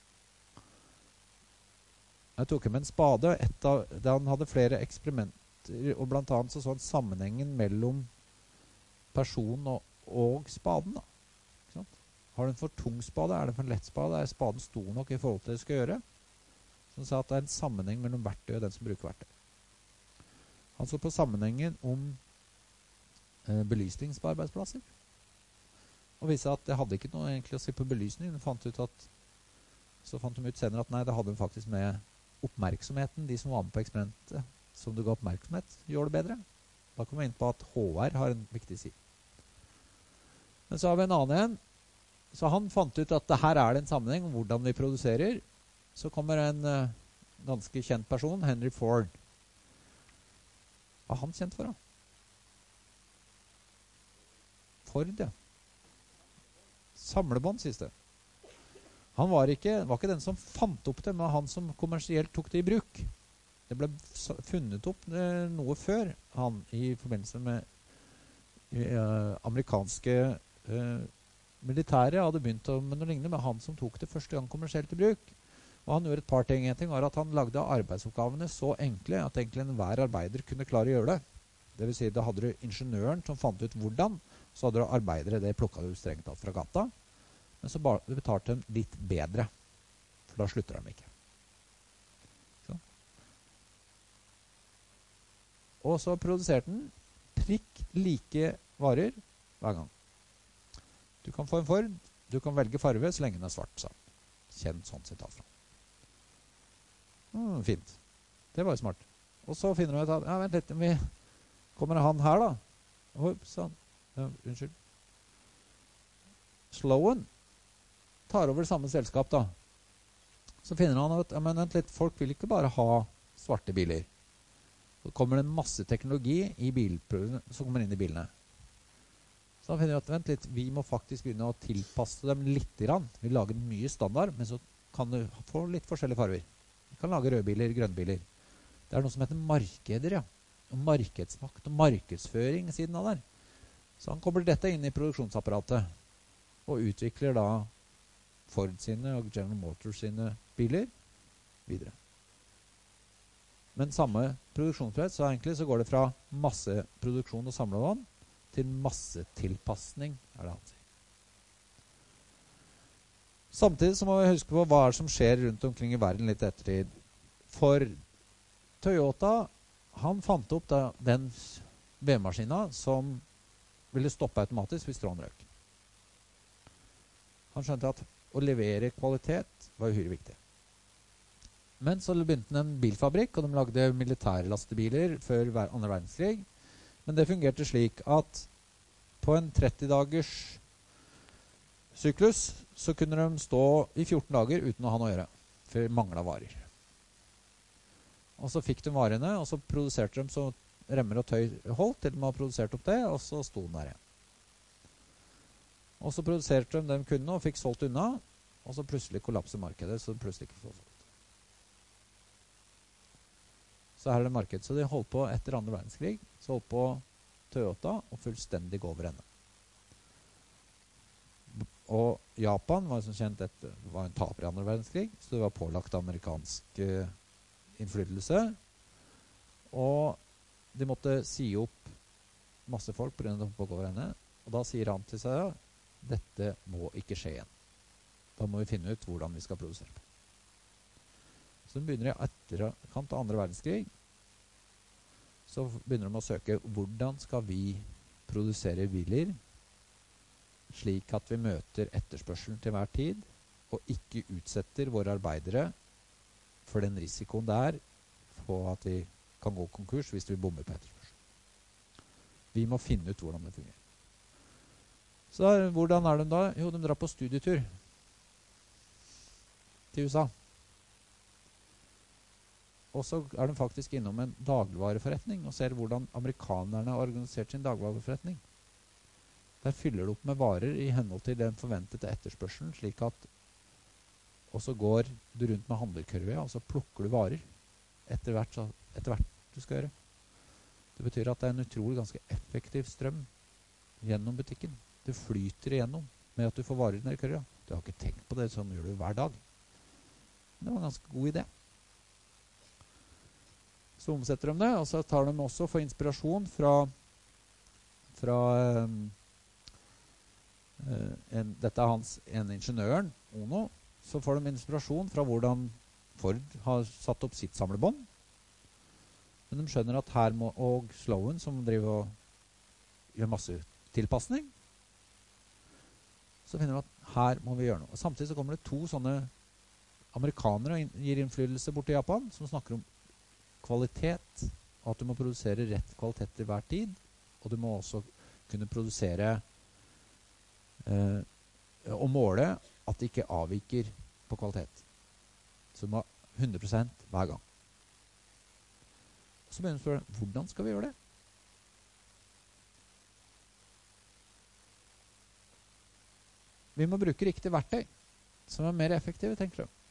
Jeg tok med en spade et av, da han hadde flere eksperimenter, og blant annet så så han sammenhengen mellom personen og, og spaden. Da. Ikke sant? Har du en for tung spade? Er det for en lett spade? Er spaden stor nok i forhold til det du skal gjøre? Så han sa at det er en sammenheng mellom verktøy og den som bruker verktøy. Han så på sammenhengen om belysning på arbeidsplasser. Og viste at det hadde ikke noe egentlig å si på belysning. De fant ut at, så fant de ut senere at nei, det hadde faktisk med oppmerksomheten, de som var med på eksperimentet, som du ga oppmerksomhet, gjør det bedre. Da kommer vi inn på at H R har en viktig side. Men så har vi en annen en. Så han fant ut at det her er det en sammenheng om hvordan vi produserer. Så kommer en uh, ganske kjent person, Henry Ford. Hva er han kjent for da? Ford, ja. Samlebånd, sies det. Han var ikke, var ikke den som fant opp det, men han som kommersielt tok det i bruk. Det ble funnet opp eh, noe før han i forbindelse med eh, amerikanske eh, militære hadde begynt å, med noe lignende, med han som tok det første gang kommersielt i bruk. Og han gjorde et par ting. En ting var at han lagde arbeidsoppgavene så enkle at egentlig enhver arbeider kunne klare å gjøre det. Det vil si, da hadde du ingeniøren som fant ut hvordan, så hadde du arbeidere, det plukket du strengt tatt fra gata. Men så bare betalte de litt bedre, for da slutter de ikke. Så. Og så produserte den prikk like varer hver gang. Du kan få en Ford, du kan velge farve så lenge den er svart. Så. Kjenn sånn sitat fra. Mm, fint. Det var jo smart. Og så finner du ut at, ja, vent litt, vi kommer han her da. Ups, han. Ja, unnskyld. Sloan tar over det samme selskap da. Så finner han at, ja, men vent litt, folk vil ikke bare ha svarte biler. Så kommer det en masse teknologi i bilprøvene som kommer inn i bilene. Så han finner at, vent litt, vi må faktisk begynne å tilpasse dem litt grann. Vi lager mye standard, men så kan du få litt forskjellige farver. Vi kan lage rødbiler, grønnbiler. Det er noe som heter markeder, ja. Og markedsmakt og markedsføring siden av der. Så han kommer dette inn i produksjonsapparatet og utvikler da Ford sine og General Motors sine biler videre. Men samme produksjonspress, så egentlig så går det fra masseproduksjon og samlelån til massetilpassning, er det han sier. Samtidig så må vi huske på hva er det som skjer rundt omkring i verden litt ettertid. For Toyota, han fant opp da den vevmaskina som ville stoppe automatisk hvis tråden røk. Han skjønte at å levere kvalitet var uhyre viktig. Men så begynte han en bilfabrikk, og de lagde militærlastebiler før andre verdenskrig. Men det fungerte slik at på en tretti dagers syklus så kunne de stå i fjorten dager uten å ha noe å gjøre, for manglet varer. Og så fikk de varene, og så produserte de så remmer og tøy holdt til de har produsert opp det, og så sto den der igjen. Og så produserte de dem kundene og fikk solgt unna, og så plutselig kollapset markedet, så plutselig ikke får solgt. Så her er det marked. Så de holdt på etter andre verdenskrig, så holdt på Toyota og fullstendig gå over ende. Og Japan var som kjent et, var en taper i andre verdenskrig, så det var pålagt amerikansk uh, innflytelse. Og de måtte si opp masse folk på grunn av å gå over ende. Og da sier han til seg, ja, dette må ikke skje igjen. Da må vi finne ut hvordan vi skal produsere på. Så de begynner i etterkant av andre verdenskrig, så begynner de å søke hvordan skal vi produsere biler slik at vi møter etterspørselen til hver tid, og ikke utsetter våre arbeidere for den risikoen det er på at vi kan gå konkurs hvis vi bommer på etterspørselen. Vi må finne ut hvordan det fungerer. Så hvordan er de da? Jo, de drar på studietur til U S A. Og så er de faktisk innom en dagligvareforretning og ser hvordan amerikanerne har organisert sin dagligvareforretning. Der fyller du opp med varer i henhold til den forventede etterspørselen, slik at og så går du rundt med handlerkurve, og så plukker du varer etter hvert, så, etter hvert du skal gjøre. Det betyr at det er en utrolig ganske effektiv strøm gjennom butikken. Det flyter igjennom med at du får varer ned i kurva. Du har ikke tenkt på det, sånn gjør du hver dag. Men det var en ganske god idé. Så omsetter de det, og så tar de også for inspirasjon fra, fra um, uh, en, dette er hans en ingeniøren, Ono, så får de inspirasjon fra hvordan Ford har satt opp sitt samlebånd. Men de skjønner at her må, og Sloan som driver og gjør masse tilpassning, så finner de at her må vi gjøre noe. Og samtidig så kommer det to sånne amerikanere og gir innflytelse bort til Japan, som snakker om kvalitet, og at du må produsere rett kvalitet til hver tid, og du må også kunne produsere eh, og måle at det ikke avviker på kvalitet. Så du må ha hundre prosent hver gang. Så begynner du å spørre, hvordan skal vi gjøre det? Vi må bruke riktig verktøy, som er mer effektive, tenker de.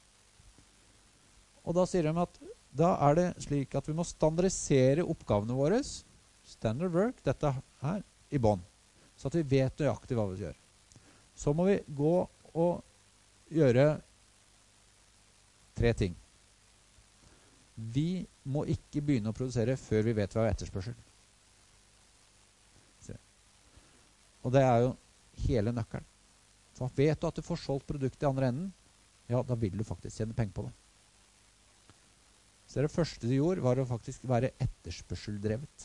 Og da sier de at da er det slik at vi må standardisere oppgavene våre, standard work, dette her, i bånd, så at vi vet nøyaktig hva vi gjør. Så må vi gå og gjøre tre ting. Vi må ikke begynne å produsere før vi vet vi har etterspørsel. Se. Og det er jo hele nøkkelen. For vet du at du får solgt produktet i andre enden, ja, da vil du faktisk tjene penger på det. Så det første de gjorde var å faktisk være etterspørseldrevet.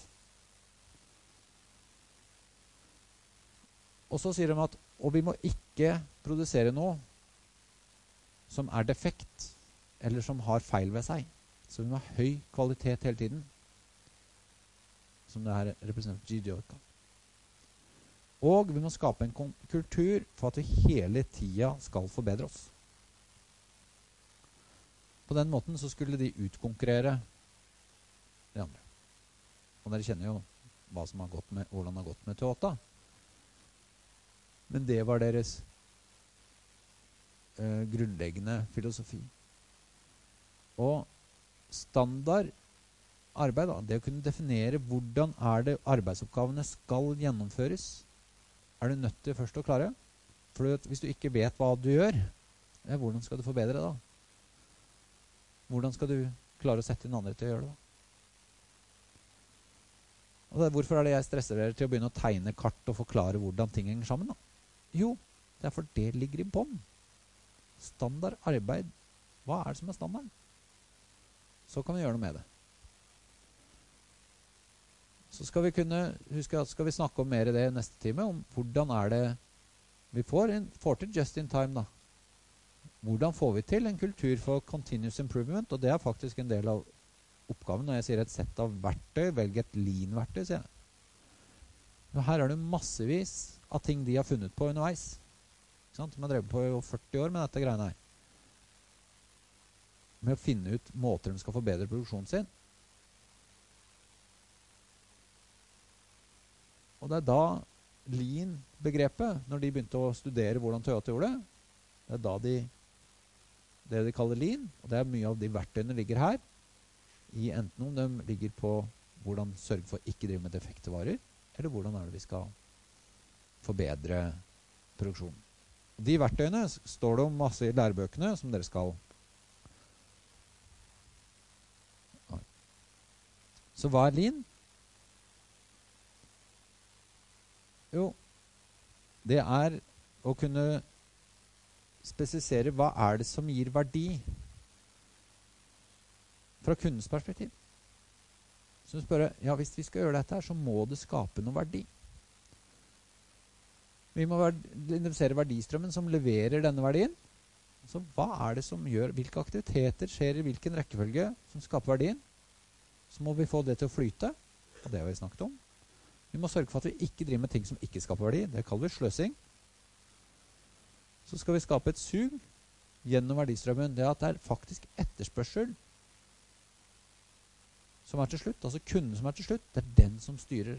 Og så sier de at, og vi må ikke produsere noe som er defekt, eller som har feil ved seg. Så vi må ha høy kvalitet hele tiden. Som det her representerer G D O. Og vi må skape en kultur for at vi hele tida skal forbedre oss. På den måten så skulle de utkonkurrere de andre. Og dere kjenner jo hva som har gått med, hvordan det har gått med Toyota. Men det var deres eh, grunnleggende filosofi. Og standard arbeid, da, det å kunne definere hvordan er det arbeidsoppgavene skal gjennomføres, er du nødt til først å klare. For hvis du ikke vet hva du gjør, ja, hvordan skal du forbedre det da? Hvordan skal du klare å sette inn andre til å gjøre det da? Og det, hvorfor er det jeg stresser dere til å begynne å tegne kart og forklare hvordan ting henger sammen da? Jo, det er for det ligger i bånd. Standard arbeid. Hva er det som er standard? Så kan vi gjøre noe med det. Så skal vi kunne, husk at skal vi snakke om mer i det neste time, om hvordan er det vi får, en, får til just in time da. Hvordan får vi til en kultur for continuous improvement, og det er faktisk en del av oppgaven. Når jeg sier et sett av verktøy, velg et lean-verktøy, sier jeg. Og her er det massevis av ting de har funnet på underveis. Ikke sant? De har drevet på i førti år med dette greiene her. Med å finne ut måter de skal forbedre produksjonen sin. Og det er da lean-begrepet, når de begynte å studere hvordan Toyota gjorde det, det er da de, det de kaller lean, og det er mye av de verktøyene ligger her, i enten om de ligger på hvordan sørge for å ikke drive med defekte varer, eller hvordan er det vi skal forbedre produksjonen. De verktøyene står det om masse i lærebøkene som dere skal. Så hva er lean? Jo, det er å kunne spesifisere hva er det som gir verdi fra kundens perspektiv. Så spørre, ja, hvis vi skal gjøre dette her, så må det skape noe verdi. Vi må identifisere verdistrømmen som leverer denne verdien. Så hva er det som gjør, hvilke aktiviteter skjer i hvilken rekkefølge som skaper verdien? Så må vi få det til å flyte, og det har vi snakket om. Vi må sørge for at vi ikke driver med ting som ikke skaper verdi. Det kaller vi sløsing. Så skal vi skape et sug gjennom verdistrømmen. Det er at det er faktisk etterspørsel som er til slutt, altså kunden som er til slutt, det er den som styrer.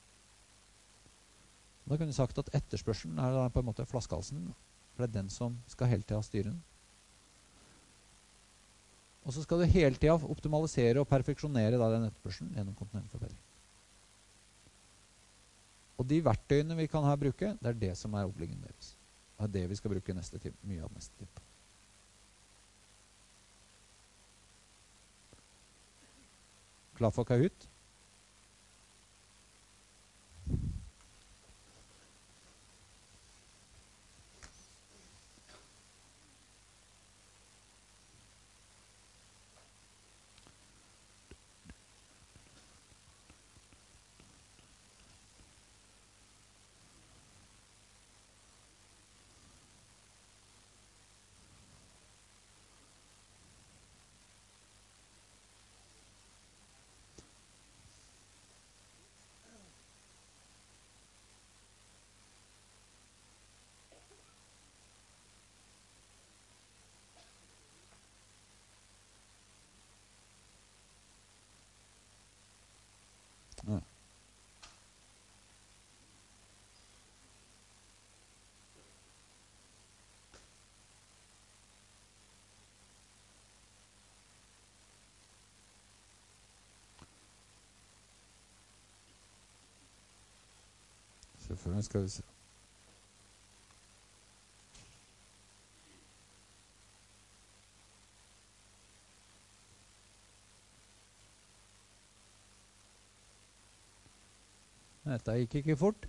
Da kunne vi sagt at etterspørselen er på en måte flaskehalsen, for det er den som skal hele tiden styre den. Og så skal du hele tiden optimalisere og perfeksjonere da, den etterspørselen gjennom kontinuerlig forbedring. Og de verktøyene vi kan her bruke, det er det som er oppleggen deres. Det er det vi skal bruke neste time, mye av neste time. Klar for Kahoot? Ja. Selvfølgelig skal vi se. Dette gikk ikke fort.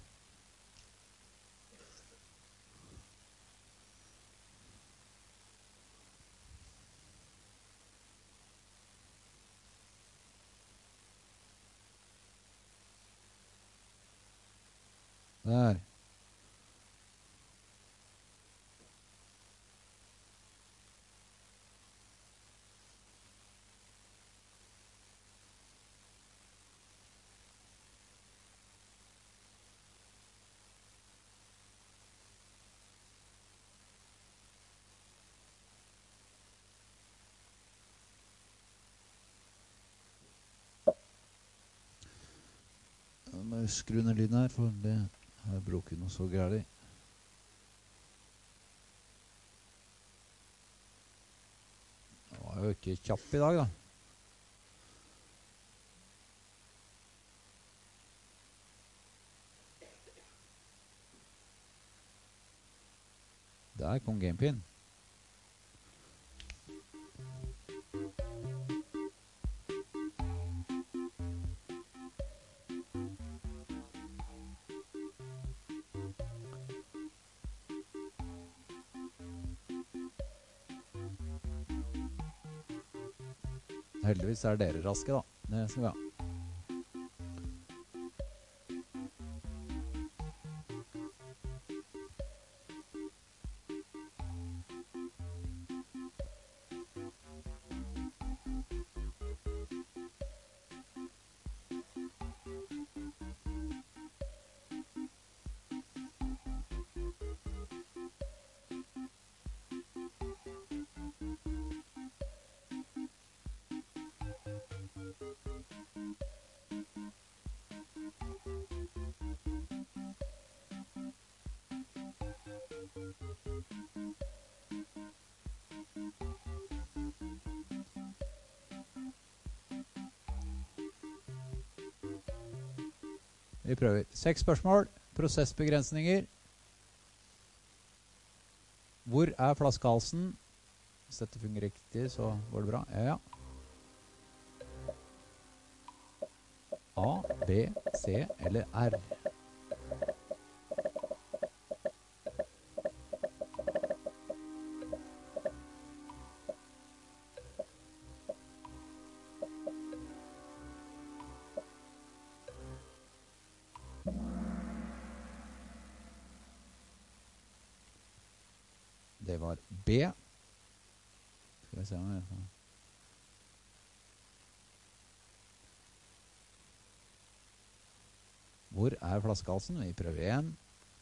Der. Jeg må skru ned lyden her, for det har bruket noe så gærlig. Det var jo ikke kjapp i dag, da. Der kom gamepin. Heldigvis er dere raske, da. Det skal vi ha. Vi prøver. Seks spørsmål. Prosessbegrensninger. Hvor er flaskehalsen? Hvis dette fungerer riktig, så går det bra. Ja, ja. A, B, C eller R? Det var B. Skal vi se om jeg får... Hvor er flaskehalsen? Vi prøver igjen.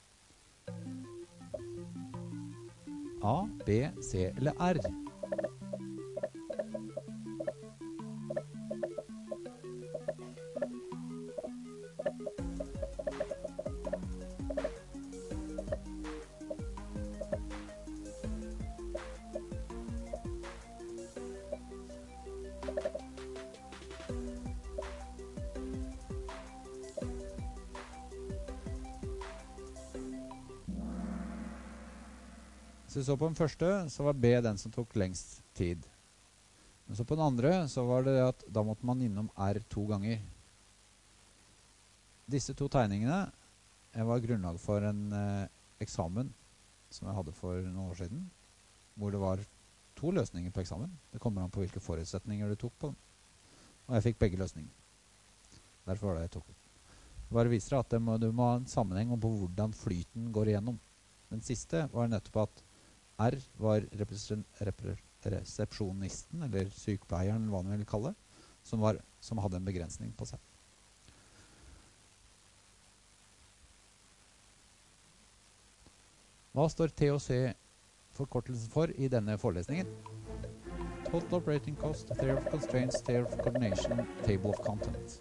A, B, C eller R? Så vi så på den første, så var B den som tok lengst tid. Men så på den andre, så var det at da måtte man innom R to ganger. Disse to tegningene var grunnlag for en eh, eksamen som jeg hadde for noen år siden, hvor det var to løsninger på eksamen. Det kommer an på hvilke forutsetninger du tok på den. Og jeg fikk begge løsninger. Derfor var det jeg tok den. Det bare viser at det må, du må ha en sammenheng om på hvordan flyten går igjennom. Den siste var nettopp at R var resepsjonisten, eller sykepleieren, hva man vil kalle det, som, var, som hadde en begrensning på seg. Hva står T og C forkortelsen for i denne forelesningen? Total operating cost, theory of constraints, theory of coordination, table of contents.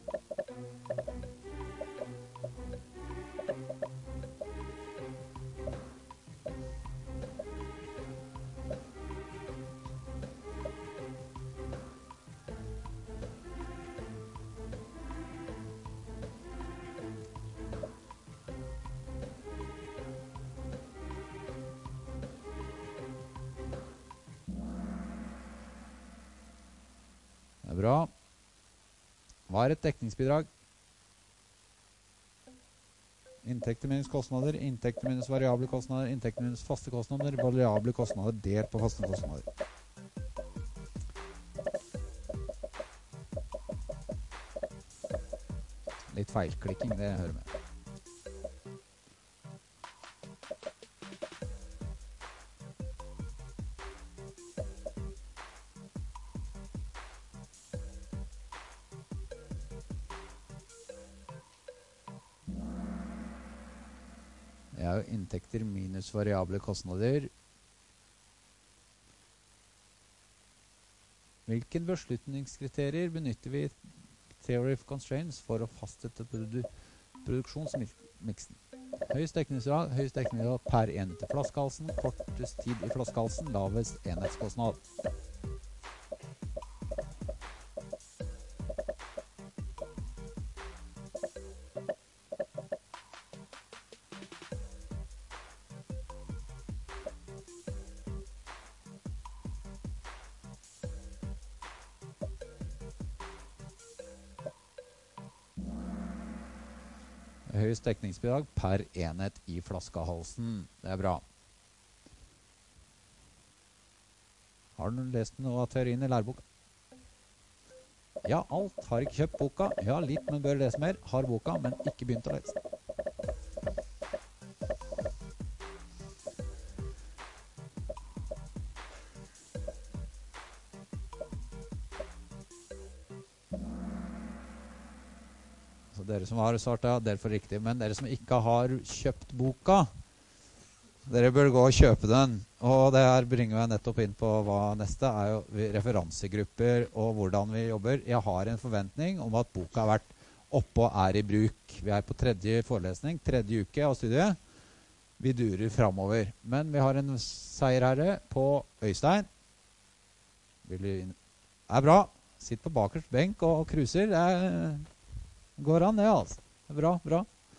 Det er bra. Hva er et dekningsbidrag? Inntekter minus kostnader, inntekter minus variable kostnader, inntekter minus faste kostnader, variable kostnader delt på faste kostnader. Litt feilklikking, det hører med. Det er jo inntekter minus variable kostnader. Hvilken beslutningskriterier benytter vi Theory of Constraints for å fastsette produ produksjonsmiksen? Høyest dekningsgrad, høyest dekningsgrad per enhet i flaskehalsen, kortest tid i flaskehalsen, lavest enhetskostnad. Høyest dekningsbidrag per enhet i flaskehalsen. Det er bra. Har du lest noe av teorien i læreboka? Ja, alt. Har ikke kjøpt boka. Ja, litt, men bør lese mer. Har boka, men ikke begynt å lese. Dere som har svart, ja, dere får riktig. Men dere som ikke har kjøpt boka, dere bør gå og kjøpe den. Og det her bringer jeg nettopp inn på hva neste er jo referansegrupper og hvordan vi jobber. Jeg har en forventning om at boka har vært oppe og er i bruk. Vi er på tredje forelesning, tredje uke av studiet. Vi durer fremover. Men vi har en seierherre på Øystein. Vil du inn? Det er bra. Sitt på bakerst benk og kruser. Det er... Går an, det, altså. Bra, bra.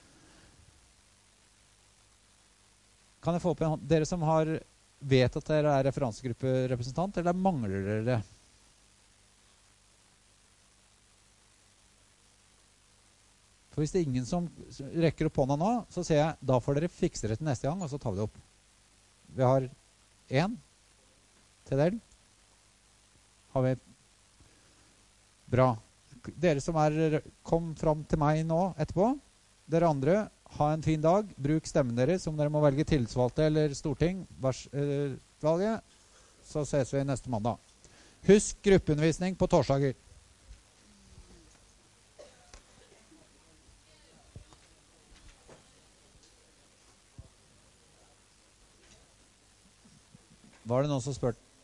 Kan jeg få opp en hånd? Dere som har vet at dere er referansegrupperepresentant, eller mangler dere det? For hvis det er ingen som rekker opp hånda nå, så ser jeg, da får dere fikse det til neste gang, og så tar vi det opp. Vi har en til dere. Har vi... Bra. Dere som er, kom fram til meg nå etterpå, dere andre, ha en fin dag, bruk stemmen deres, om dere må velge tillitsvalgte eller storting, øh, valget, så ses vi neste mandag. Husk gruppeundervisning på torsdager. Var det noen som spurte?